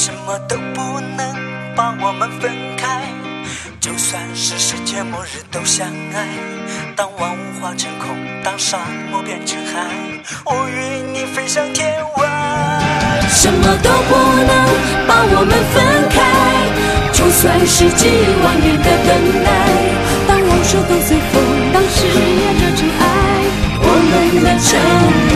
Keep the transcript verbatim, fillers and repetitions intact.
什么都不能把我们分开，就算是世界末日都相爱。当万物化成空，当沙漠变成海，我与你飞上天外。 什么都不能把我们分开，就算是几万年的等待。当往事都随风，当誓言热成爱，我们的真